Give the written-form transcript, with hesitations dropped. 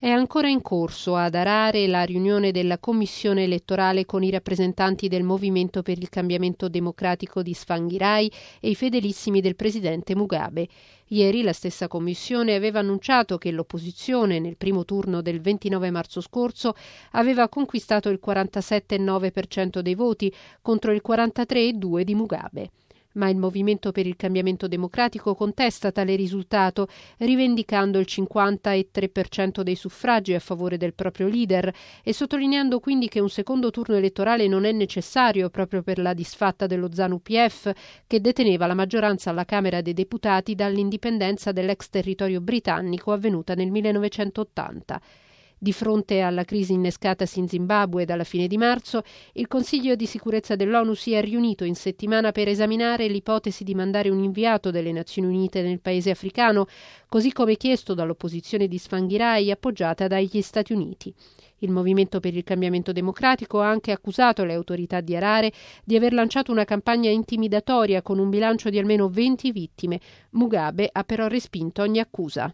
È ancora in corso ad Harare la riunione della commissione elettorale con i rappresentanti del Movimento per il Cambiamento Democratico di Tsvangirai e i fedelissimi del presidente Mugabe. Ieri la stessa commissione aveva annunciato che l'opposizione nel primo turno del 29 marzo scorso aveva conquistato il 47,9% dei voti contro il 43,2% di Mugabe. Ma il Movimento per il Cambiamento Democratico contesta tale risultato, rivendicando il 53% dei suffragi a favore del proprio leader e sottolineando quindi che un secondo turno elettorale non è necessario proprio per la disfatta dello ZANU-PF, che deteneva la maggioranza alla Camera dei Deputati dall'indipendenza dell'ex territorio britannico avvenuta nel 1980. Di fronte alla crisi innescatasi in Zimbabwe dalla fine di marzo, il Consiglio di sicurezza dell'ONU si è riunito in settimana per esaminare l'ipotesi di mandare un inviato delle Nazioni Unite nel paese africano, così come chiesto dall'opposizione di Tsvangirai appoggiata dagli Stati Uniti. Il Movimento per il Cambiamento Democratico ha anche accusato le autorità di Harare di aver lanciato una campagna intimidatoria con un bilancio di almeno 20 vittime. Mugabe ha però respinto ogni accusa.